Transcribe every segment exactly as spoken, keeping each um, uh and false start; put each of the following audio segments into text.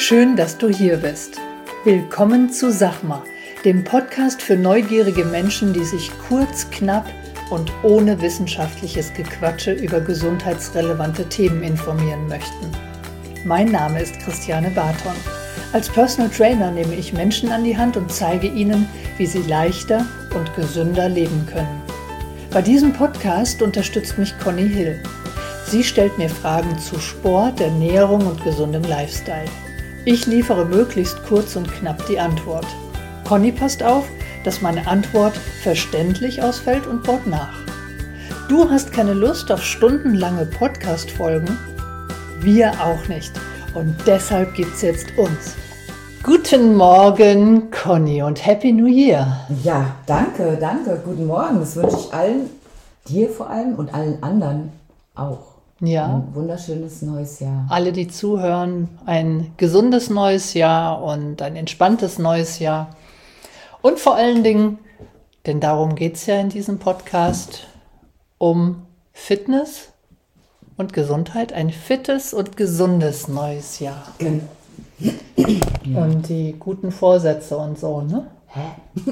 Schön, dass du hier bist. Willkommen zu Sachma, dem Podcast für neugierige Menschen, die sich kurz, knapp und ohne wissenschaftliches Gequatsche über gesundheitsrelevante Themen informieren möchten. Mein Name ist Christiane Barton. Als Personal Trainer nehme ich Menschen an die Hand und zeige ihnen, wie sie leichter und gesünder leben können. Bei diesem Podcast unterstützt mich Conny Hill. Sie stellt mir Fragen zu Sport, Ernährung und gesundem Lifestyle. Ich liefere möglichst kurz und knapp die Antwort. Conny passt auf, dass meine Antwort verständlich ausfällt und baut nach. Du hast keine Lust auf stundenlange Podcast-Folgen? Wir auch nicht. Und deshalb gibt's jetzt uns. Guten Morgen, Conny, und Happy New Year. Ja, danke, danke. Guten Morgen. Das wünsche ich allen, dir vor allem und allen anderen auch. Ja. Ein wunderschönes neues Jahr. Alle, die zuhören, ein gesundes neues Jahr und ein entspanntes neues Jahr. Und vor allen Dingen, denn darum geht es ja in diesem Podcast, um Fitness und Gesundheit. Ein fittes und gesundes neues Jahr. Gen- ja. Und die guten Vorsätze und so, ne? Hä?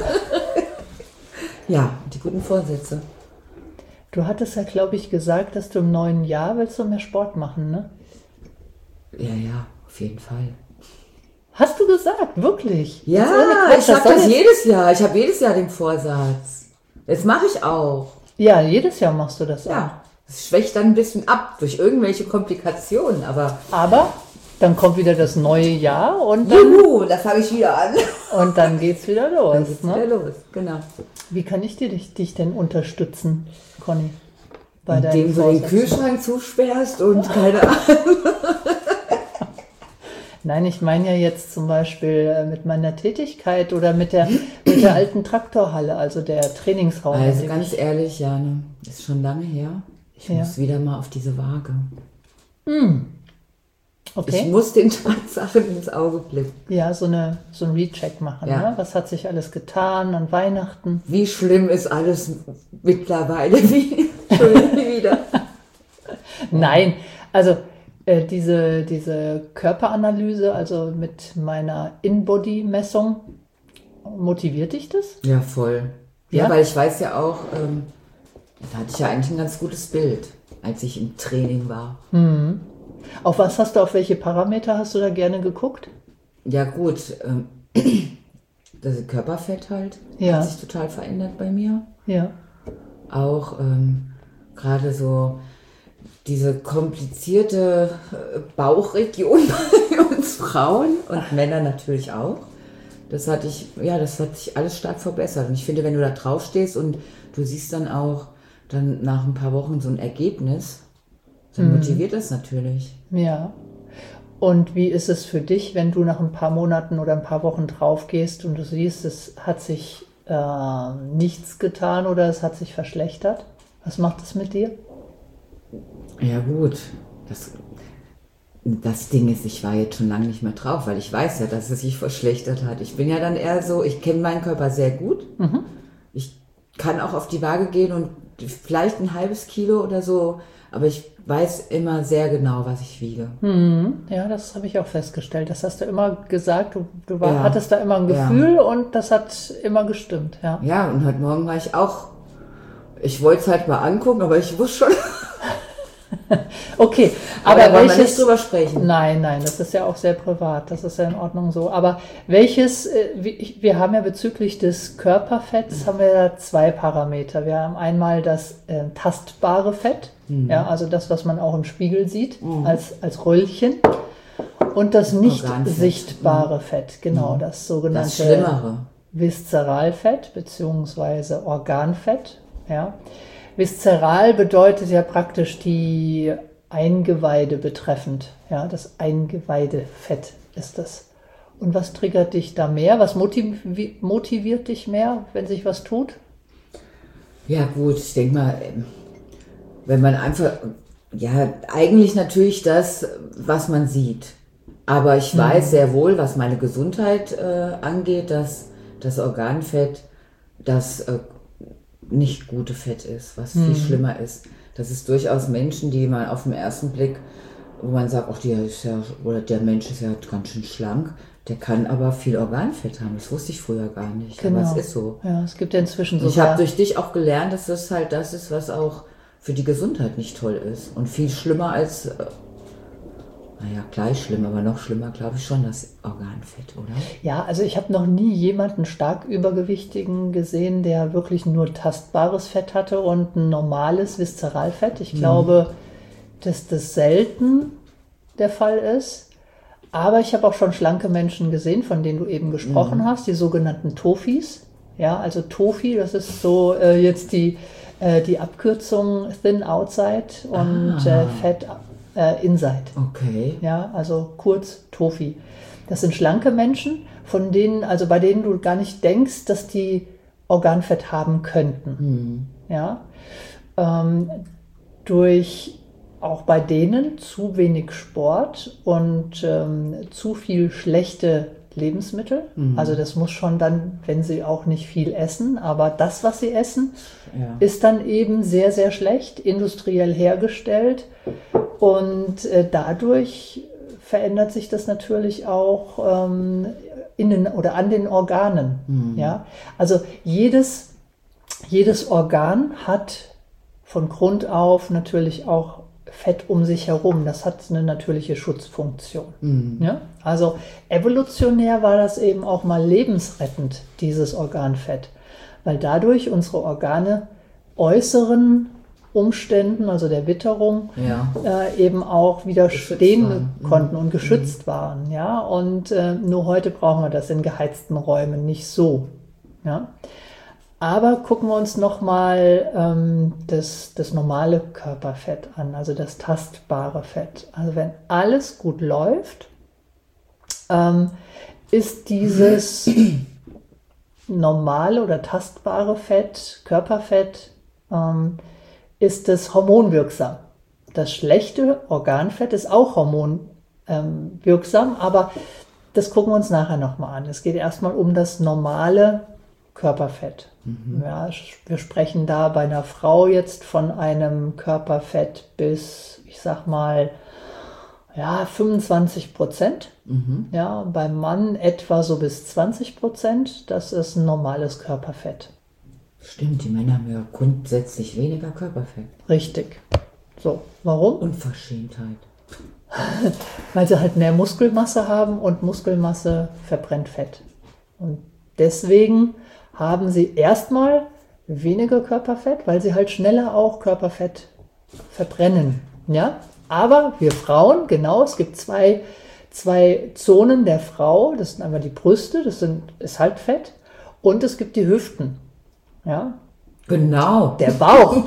Ja, die guten Vorsätze. Du hattest ja, glaube ich, gesagt, dass du im neuen Jahr willst du mehr Sport machen, ne? Ja, ja, auf jeden Fall. Hast du gesagt, wirklich? Ja, Quatsch, ich habe soll das jetzt- jedes Jahr. Ich habe jedes Jahr den Vorsatz. Das mache ich auch. Ja, jedes Jahr machst du das auch. Ja, das schwächt dann ein bisschen ab durch irgendwelche Komplikationen, aber Aber dann kommt wieder das neue Jahr und dann, juhu, da fange ich wieder an. und dann geht's wieder los. Dann geht's Ne? wieder los, genau. Wie kann ich dir, dich, dich denn unterstützen, Conny? Bei Indem deinen du den Vorsätzen? Kühlschrank zusperrst und keine Ahnung. Nein, ich meine ja jetzt zum Beispiel äh, mit meiner Tätigkeit oder mit der, mit der alten Traktorhalle, also der Trainingsraum. in Also dem ganz ich- ehrlich, Jane, ist schon lange her. Ich Ja. muss wieder mal auf diese Waage. Ich Okay, muss den Tatsachen ins Auge blicken. ja, so, eine, so ein Recheck machen. Ja. Ne? Was hat sich alles getan an Weihnachten? Wie schlimm ist alles mittlerweile? Wie schön wieder. Nein, also äh, diese, diese Körperanalyse, also mit meiner In-Body-Messung, motiviert dich das? Ja, voll. Ja, Ja? weil ich weiß ja auch, ähm, da hatte ich ja eigentlich ein ganz gutes Bild, als ich im Training war. Auf was hast du, auf welche Parameter hast du da gerne geguckt? Ja gut, ähm, das Körperfett halt Ja. hat sich total verändert bei mir. Ja. Auch ähm, gerade so diese komplizierte äh, Bauchregion bei uns Frauen und Männer natürlich auch. Das hat ich, ja, das hat sich alles stark verbessert. Und ich finde, wenn du da drauf stehst und du siehst dann auch dann nach ein paar Wochen so ein Ergebnis, dann motiviert das natürlich. Ja. Und wie ist es für dich, wenn du nach ein paar Monaten oder ein paar Wochen drauf gehst und du siehst, es hat sich äh, nichts getan oder es hat sich verschlechtert? Was macht es mit dir? Ja gut, das, das Ding ist, ich war jetzt schon lange nicht mehr drauf, weil ich weiß ja, dass es sich verschlechtert hat. Ich bin ja dann eher so, ich kenne meinen Körper sehr gut. Ich kann auch auf die Waage gehen und vielleicht ein halbes Kilo oder so, aber ich weiß immer sehr genau, was ich wiege. Ja, das habe ich auch festgestellt. Das hast du immer gesagt. Du, du war, Ja. hattest da immer ein Ja. Gefühl und das hat immer gestimmt. Ja. Ja, und heute Morgen war ich auch, ich wollte es halt mal angucken, aber ich wusste schon, Okay, aber, aber, da wollen wir welches... nicht drüber sprechen. Nein, nein, das ist ja auch sehr privat, das ist ja in Ordnung so. Aber welches, äh, wie- wir haben ja bezüglich des Körperfetts, haben wir ja zwei Parameter. Wir haben einmal das äh, tastbare Fett, ja, also das, was man auch im Spiegel sieht, als, als Röllchen. Und das nicht Organfett. sichtbare Fett, genau, das sogenannte Das Schlimmere. Viszeralfett bzw. Organfett. Ja. Viszeral bedeutet ja praktisch die Eingeweide betreffend. Ja, das Eingeweidefett ist das. Und was triggert dich da mehr? Was motivi- motiviert dich mehr, wenn sich was tut? Ja gut, ich denke mal, ähm, wenn man einfach, ja, eigentlich natürlich das, was man sieht. Aber ich weiß sehr wohl, was meine Gesundheit äh, angeht, dass das Organfett das äh, nicht gute Fett ist, was viel schlimmer ist. Dass es durchaus Menschen, die man auf den ersten Blick wo man sagt, auch der, ist ja, oder der Mensch ist ja ganz schön schlank, der kann aber viel Organfett haben. Das wusste ich früher gar nicht. Genau. Aber es ist so. Ja, es gibt ja inzwischen so. Ich habe durch dich auch gelernt, dass das halt das ist, was auch für die Gesundheit nicht toll ist. Und viel schlimmer als, äh, naja, gleich schlimm, aber noch schlimmer, glaube ich schon, das Organfett, oder? Ja, also ich habe noch nie jemanden stark Übergewichtigen gesehen, der wirklich nur tastbares Fett hatte und ein normales Viszeralfett. Ich mhm. glaube, dass das selten der Fall ist. Aber ich habe auch schon schlanke Menschen gesehen, von denen du eben gesprochen mhm. hast, die sogenannten Tofis. Ja, also Tofi, das ist so äh, jetzt die, äh, die Abkürzung Thin Outside und ah. äh, Fat äh, Inside. Okay. Ja, also kurz Tofi. Das sind schlanke Menschen, von denen, also bei denen du gar nicht denkst, dass die Organfett haben könnten. Mhm. Ja, ähm, durch auch bei denen zu wenig Sport und ähm, zu viel schlechte Lebensmittel. Mhm. Also das muss schon dann, wenn sie auch nicht viel essen, aber das, was sie essen, ja. ist dann eben sehr, sehr schlecht, industriell hergestellt. Und äh, dadurch verändert sich das natürlich auch ähm, in den, oder an den Organen. Mhm. Ja? Also jedes, jedes Organ hat von Grund auf natürlich auch Fett um sich herum. Das hat eine natürliche Schutzfunktion. Mhm. Ja? Also evolutionär war das eben auch mal lebensrettend, dieses Organfett, weil dadurch unsere Organe äußeren Umständen, also der Witterung, ja. äh, eben auch widerstehen konnten und geschützt mhm. waren. Ja? Und äh, nur heute brauchen wir das in geheizten Räumen nicht so. Ja? Aber gucken wir uns nochmal ähm, das, das normale Körperfett an, also das tastbare Fett. Also wenn alles gut läuft, ähm, ist dieses normale oder tastbare Fett, Körperfett, ähm, ist es hormonwirksam. Das schlechte Organfett ist auch hormonwirksam, aber das gucken wir uns nachher nochmal an. Es geht erstmal um das normale Körperfett. Mhm. Ja, wir sprechen da bei einer Frau jetzt von einem Körperfett bis, ich sag mal, ja, fünfundzwanzig Prozent. Mhm. Ja, beim Mann etwa so bis zwanzig Prozent. Das ist ein normales Körperfett. Stimmt, die Männer haben ja grundsätzlich weniger Körperfett. Richtig. So, warum? Unverschämtheit. Weil sie halt mehr Muskelmasse haben und Muskelmasse verbrennt Fett. Und deswegen haben sie erstmal weniger Körperfett, weil sie halt schneller auch Körperfett verbrennen. Ja? Aber wir Frauen, genau, es gibt zwei, zwei Zonen der Frau. Das sind einmal die Brüste, das sind, ist halt Fett. Und es gibt die Hüften. Ja? Genau. Der Bauch.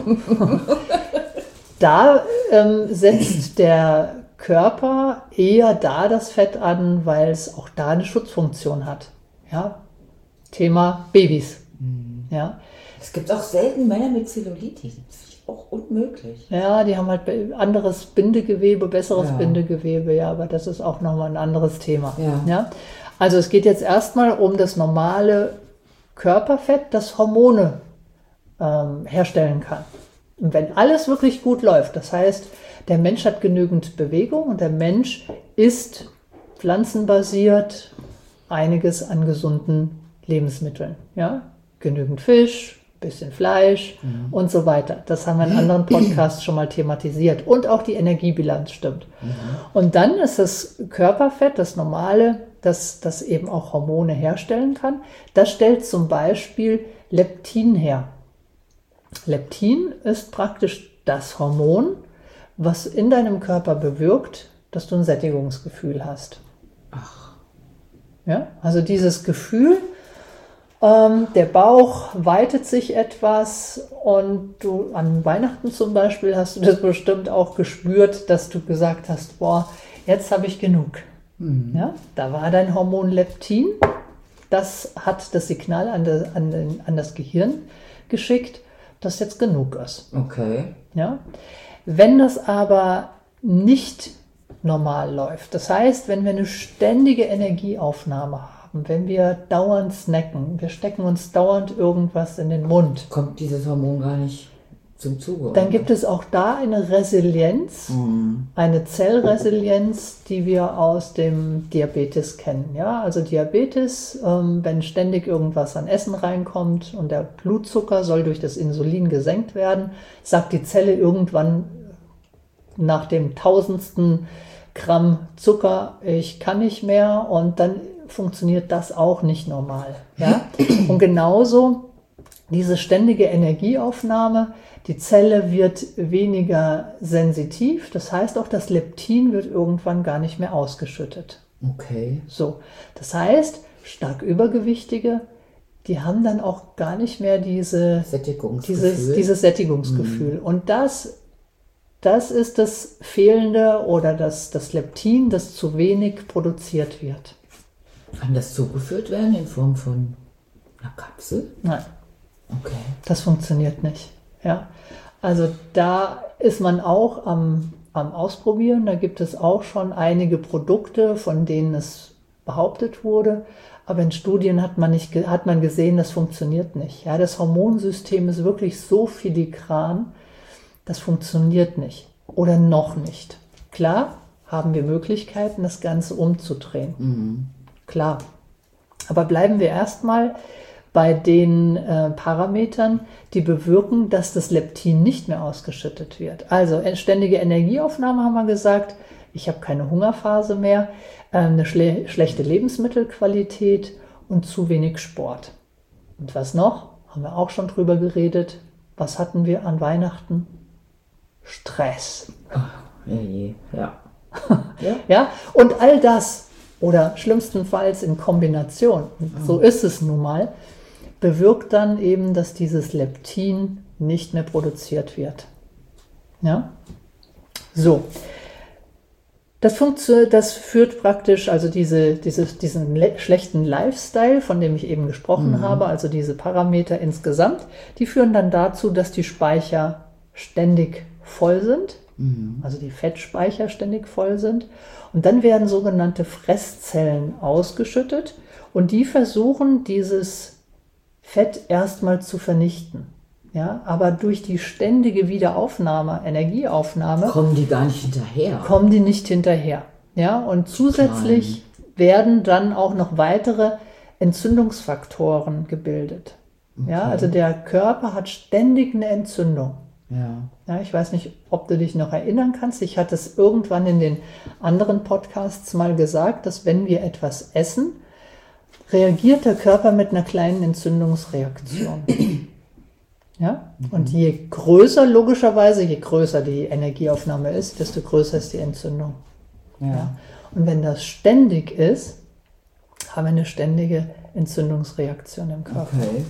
Da ähm, setzt der Körper eher da das Fett an, weil es auch da eine Schutzfunktion hat. Ja? Thema Babys. Mhm. Ja. Es gibt auch selten Männer mit Zellulitis. Das finde ich auch unmöglich. Ja, die haben halt anderes Bindegewebe, besseres ja. Bindegewebe, ja, aber das ist auch nochmal ein anderes Thema. Ja. Ja. Also es geht jetzt erstmal um das normale Körperfett, das Hormone ähm, herstellen kann. Und wenn alles wirklich gut läuft, das heißt, der Mensch hat genügend Bewegung und der Mensch isst pflanzenbasiert einiges an gesunden Lebensmitteln. Ja? Genügend Fisch, bisschen Fleisch mhm. und so weiter. Das haben wir in anderen Podcasts schon mal thematisiert. Und auch die Energiebilanz stimmt. Mhm. Und dann ist das Körperfett, das normale, das, das eben auch Hormone herstellen kann. Das stellt zum Beispiel Leptin her. Leptin ist praktisch das Hormon, was in deinem Körper bewirkt, dass du ein Sättigungsgefühl hast. Ach. Ja, also dieses Gefühl, ähm, der Bauch weitet sich etwas und du an Weihnachten zum Beispiel hast du das bestimmt auch gespürt, dass du gesagt hast, boah, jetzt habe ich genug. Mhm. Ja, da war dein Hormon Leptin, das hat das Signal an, de, an, den, an das Gehirn geschickt, dass jetzt genug ist. Okay. Ja? Wenn das aber nicht normal läuft, das heißt, wenn wir eine ständige Energieaufnahme haben, wenn wir dauernd snacken, wir stecken uns dauernd irgendwas in den Mund. Kommt dieses Hormon gar nicht zum Zuge. Dann gibt es auch da eine Resilienz, mhm. eine Zellresilienz, die wir aus dem Diabetes kennen. Ja, also Diabetes, ähm, wenn ständig irgendwas an Essen reinkommt und der Blutzucker soll durch das Insulin gesenkt werden, sagt die Zelle irgendwann nach dem tausendsten Gramm Zucker, ich kann nicht mehr, und dann funktioniert das auch nicht normal. Ja? Und genauso diese ständige Energieaufnahme, die Zelle wird weniger sensitiv, das heißt auch das Leptin wird irgendwann gar nicht mehr ausgeschüttet. Okay. So, das heißt, stark Übergewichtige, die haben dann auch gar nicht mehr diese, Sättigungsgefühl. Dieses, dieses Sättigungsgefühl. Mhm. Und das Das ist das Fehlende oder das, das Leptin, das zu wenig produziert wird. Kann das zugeführt werden in Form von einer Kapsel? Nein. Okay. Das funktioniert nicht. Ja. Also da ist man auch am, am Ausprobieren. Da gibt es auch schon einige Produkte, von denen es behauptet wurde. Aber in Studien hat man, nicht, hat man gesehen, das funktioniert nicht. Ja, das Hormonsystem ist wirklich so filigran, das funktioniert nicht oder noch nicht. Klar haben wir Möglichkeiten, das Ganze umzudrehen. Mhm. Klar. Aber bleiben wir erstmal bei den äh, Parametern, die bewirken, dass das Leptin nicht mehr ausgeschüttet wird. Also ständige Energieaufnahme haben wir gesagt, ich habe keine Hungerphase mehr, äh, eine schle- schlechte Lebensmittelqualität und zu wenig Sport. Und was noch? Haben wir auch schon drüber geredet. Was hatten wir an Weihnachten? Stress. Ach, ja, je. Ja. ja. Ja, und all das, oder schlimmstenfalls in Kombination, so ist es nun mal, bewirkt dann eben, dass dieses Leptin nicht mehr produziert wird. Ja? So. Das, funktio- das führt praktisch, also diese, dieses, diesen le- schlechten Lifestyle, von dem ich eben gesprochen mhm. habe, also diese Parameter insgesamt, die führen dann dazu, dass die Speicher ständig voll sind, mhm. also die Fettspeicher ständig voll sind. Und dann werden sogenannte Fresszellen ausgeschüttet und die versuchen, dieses Fett erstmal zu vernichten. Ja, aber durch die ständige Wiederaufnahme, Energieaufnahme, kommen die gar nicht hinterher. Kommen die nicht hinterher. Ja, und zusätzlich Klein. werden dann auch noch weitere Entzündungsfaktoren gebildet. Okay. Ja, also der Körper hat ständig eine Entzündung. Ja. Ja, ich weiß nicht, ob du dich noch erinnern kannst. Ich hatte es irgendwann in den anderen Podcasts mal gesagt, dass wenn wir etwas essen, reagiert der Körper mit einer kleinen Entzündungsreaktion. Ja? Mhm. Und je größer, logischerweise, je größer die Energieaufnahme ist, desto größer ist die Entzündung. Ja. Ja? Und wenn das ständig ist, haben wir eine ständige Entzündungsreaktion im Körper. Okay.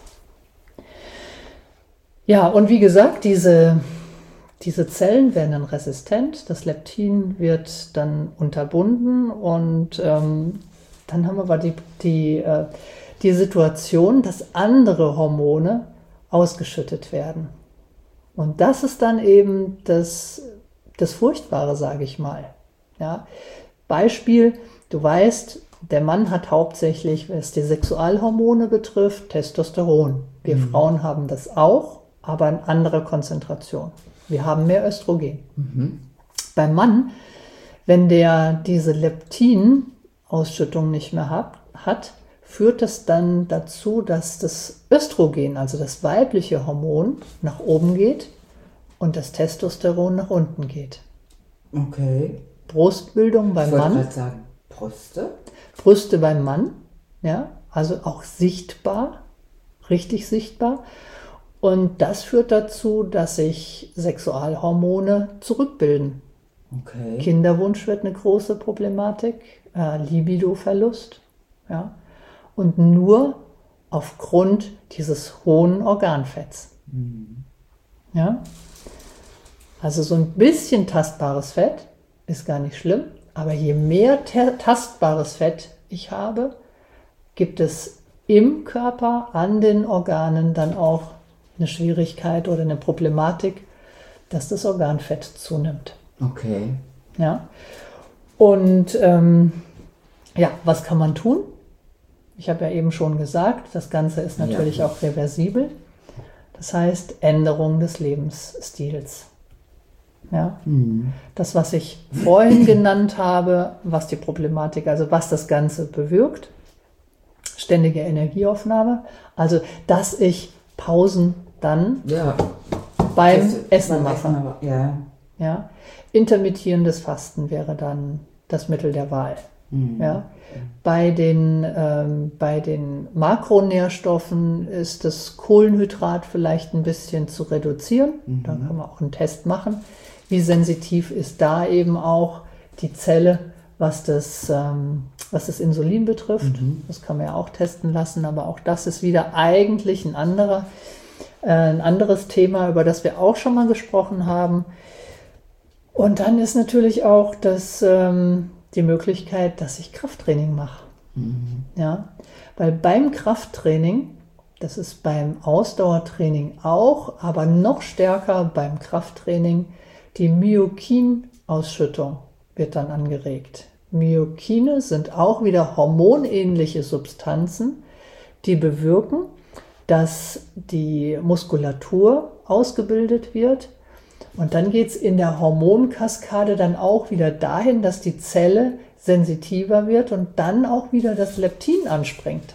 Ja, und wie gesagt, diese, diese Zellen werden dann resistent, das Leptin wird dann unterbunden und ähm, dann haben wir aber die, die, äh, die Situation, dass andere Hormone ausgeschüttet werden. Und das ist dann eben das, das Furchtbare, sage ich mal. Ja? Beispiel, du weißt, der Mann hat hauptsächlich, was die Sexualhormone betrifft, Testosteron. Wir mhm. Frauen haben das auch, aber in anderer Konzentration. Wir haben mehr Östrogen. Mhm. Beim Mann, wenn der diese Leptin-Ausschüttung nicht mehr hat, hat, führt das dann dazu, dass das Östrogen, also das weibliche Hormon, nach oben geht und das Testosteron nach unten geht. Okay. Brustbildung beim ich wollte Mann. gerade sagen, Brüste. Brüste beim Mann, ja, also auch sichtbar, richtig sichtbar. Und das führt dazu, dass sich Sexualhormone zurückbilden. Okay. Kinderwunsch wird eine große Problematik, äh, Libidoverlust, ja, und nur aufgrund dieses hohen Organfetts. Mhm. Ja? Also so ein bisschen tastbares Fett ist gar nicht schlimm, aber je mehr ta- tastbares Fett ich habe, gibt es im Körper, an den Organen dann auch eine Schwierigkeit oder eine Problematik, dass das Organfett zunimmt. Okay. Ja. Und ähm, ja, was kann man tun? Ich habe ja eben schon gesagt, das Ganze ist natürlich ja. auch reversibel. Das heißt Änderung des Lebensstils. Ja? Mhm. Das, was ich vorhin genannt habe, was die Problematik, also was das Ganze bewirkt, ständige Energieaufnahme, also dass ich Pausen dann Ja. beim Das- Essen beim mache. Essen, aber- Ja. Ja? Intermittierendes Fasten wäre dann das Mittel der Wahl. Mhm. Ja? Bei den, ähm, bei den Makronährstoffen ist das Kohlenhydrat vielleicht ein bisschen zu reduzieren. Mhm. Da kann man auch einen Test machen. Wie sensitiv ist da eben auch die Zelle, was das, ähm, was das Insulin betrifft. Mhm. Das kann man ja auch testen lassen, aber auch das ist wieder eigentlich ein anderer, äh, ein anderes Thema, über das wir auch schon mal gesprochen haben. Und dann ist natürlich auch das, ähm, die Möglichkeit, dass ich Krafttraining mache. Mhm. Ja? Weil beim Krafttraining, das ist beim Ausdauertraining auch, aber noch stärker beim Krafttraining, die Myokinausschüttung wird dann angeregt. Myokine sind auch wieder hormonähnliche Substanzen, die bewirken, dass die Muskulatur ausgebildet wird. Und dann geht es in der Hormonkaskade dann auch wieder dahin, dass die Zelle sensitiver wird und dann auch wieder das Leptin anspringt.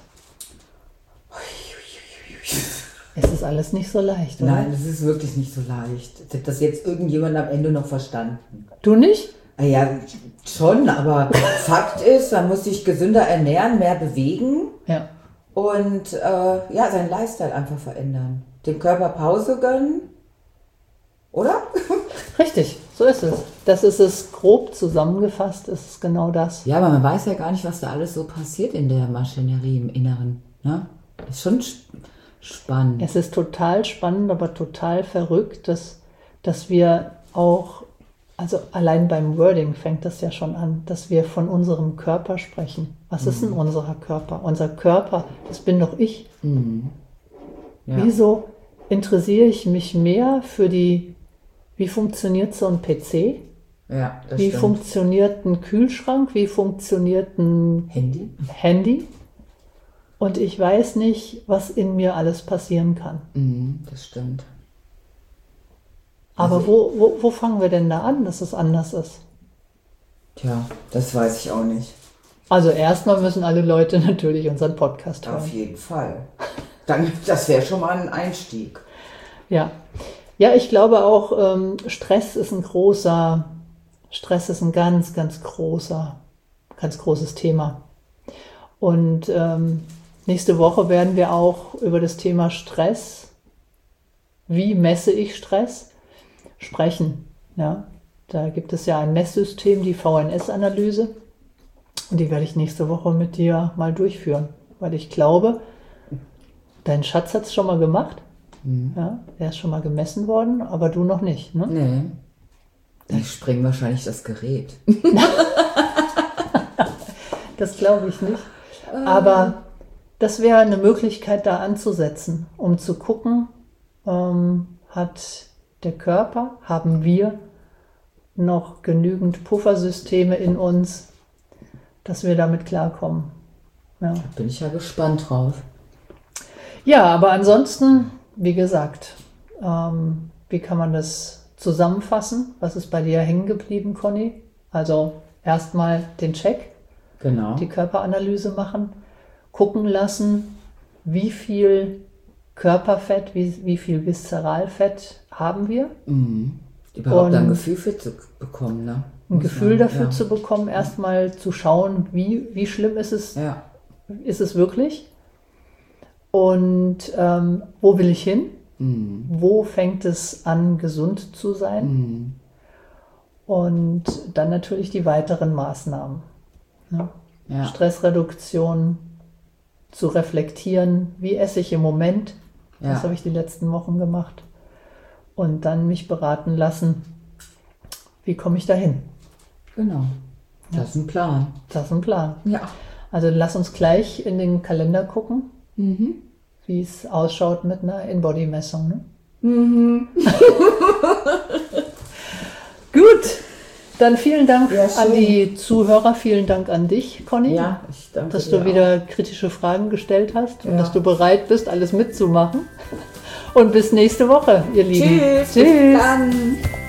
Es ist alles nicht so leicht, oder? Nein, das ist wirklich nicht so leicht. Hat das jetzt irgendjemand am Ende noch verstanden? Du nicht? Ah ja, schon, aber Fakt ist, man muss sich gesünder ernähren, mehr bewegen Ja. und äh, ja, seinen Lifestyle einfach verändern. Dem Körper Pause gönnen, oder? Richtig, so ist es. Das ist es grob zusammengefasst, ist es genau das. Ja, aber man weiß ja gar nicht, was da alles so passiert in der Maschinerie im Inneren. Ne? Das ist schon sp- spannend. Es ist total spannend, aber total verrückt, dass, dass wir auch, also allein beim Wording fängt das ja schon an, dass wir von unserem Körper sprechen. Was ist denn unser Körper? Unser Körper, das bin doch ich. Mhm. Ja. Wieso interessiere ich mich mehr für die, wie funktioniert so ein P C? Ja, das Wie stimmt. funktioniert ein Kühlschrank? Wie funktioniert ein Handy? Handy? Und ich weiß nicht, was in mir alles passieren kann. Mhm, das stimmt. Aber Also- wo, wo, wo fangen wir denn da an, dass es anders ist? Tja, das weiß ich auch nicht. Also erstmal müssen alle Leute natürlich unseren Podcast hören. Auf jeden Fall. Dann, das wäre schon mal ein Einstieg. Ja. Ja, ich glaube auch, ähm, Stress ist ein großer, Stress ist ein ganz, ganz großer, ganz großes Thema. Und ähm, nächste Woche werden wir auch über das Thema Stress, wie messe ich Stress, sprechen. Ja, da gibt es ja ein Messsystem, die V N S-Analyse. Und die werde ich nächste Woche mit dir mal durchführen. Weil ich glaube, dein Schatz hat es schon mal gemacht. Mhm. Ja, der ist schon mal gemessen worden, aber du noch nicht. Ne? Nee. Die sprengen wahrscheinlich das Gerät. Das glaube ich nicht. Aber das wäre eine Möglichkeit, da anzusetzen, um zu gucken, ähm, hat der Körper, haben wir noch genügend Puffersysteme in uns, dass wir damit klarkommen. Ja, Bin ich ja gespannt drauf. ja, aber ansonsten, wie gesagt, ähm, wie kann man das zusammenfassen? Was ist bei dir hängen geblieben, Conny? Also erstmal den Check, Genau. die Körperanalyse machen, gucken lassen, wie viel Körperfett, wie, wie viel Viszeralfett haben wir. Mhm. Überhaupt Und- ein Gefühl für zu bekommen, ne? Ein Muss Gefühl man- dafür ja. zu bekommen, erstmal zu schauen, wie, wie schlimm ist es, Ja. ist es wirklich und ähm, wo will ich hin? Mhm. Wo fängt es an, gesund zu sein? Mhm. Und dann natürlich die weiteren Maßnahmen. Ne? Ja. Stressreduktion, zu reflektieren, wie esse ich im Moment, Ja. das habe ich die letzten Wochen gemacht. Und dann mich beraten lassen, wie komme ich dahin? Genau. Das ist ein Plan. Das ist ein Plan. Ja. Also lass uns gleich in den Kalender gucken, Mhm. wie es ausschaut mit einer In-Body-Messung. Ne? Mhm. Gut, dann vielen Dank Ja, schön. an die Zuhörer, vielen Dank an dich, Conny, Ja, ich danke dass dir du wieder kritische Fragen gestellt hast und Ja. dass du bereit bist, alles mitzumachen. und bis nächste Woche, ihr Lieben. Tschüss. Tschüss. Bis dann.